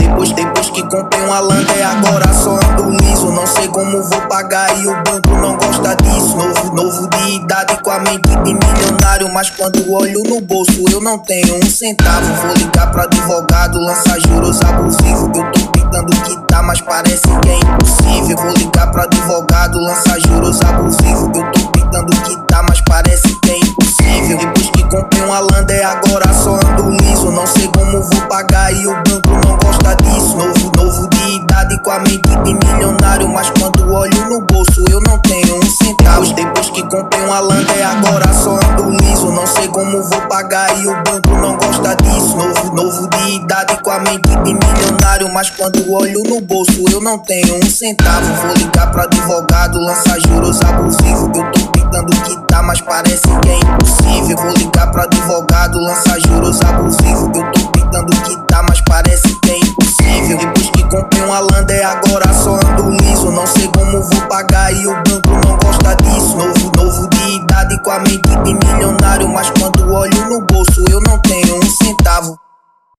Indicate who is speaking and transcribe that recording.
Speaker 1: Depois que comprei uma Lander, agora só ando liso. Não sei como vou pagar e o banco não gosta disso. Novo de idade com a mente de milionário, mas quando olho no bolso eu não tenho um centavo. Vou ligar pro advogado, lançar juros abusivos. Eu tô tentando quitar, mas parece que é impossível. Vou ligar pro advogado, lançar juros abusivos. Eu tô tentando quitar, mas parece que é impossível. Depois que comprei uma Lander, agora só ando liso. Não sei como vou pagar e o banco não gosta disso. Novo de idade com a mente de milionário, mas quando olho no bolso eu não tenho um centavo. Depois que comprei uma Lander, agora só ando liso. Não sei como vou pagar e o banco não gosta disso. Novo de idade com a mente de milionário, mas quando olho no bolso eu não tenho um centavo. Vou ligar pro advogado, lançar juros abusivos. Eu tô tentando quitar, mas parece que é impossível. Vou ligar pro advogado, lançar juros abusivos. Eu tô tentando quitar, mas parece que é impossível. Depois que comprei uma Lander, agora só ando liso. Não sei como vou pagar e o banco não gosta disso. Novo de idade com a mente de milionário.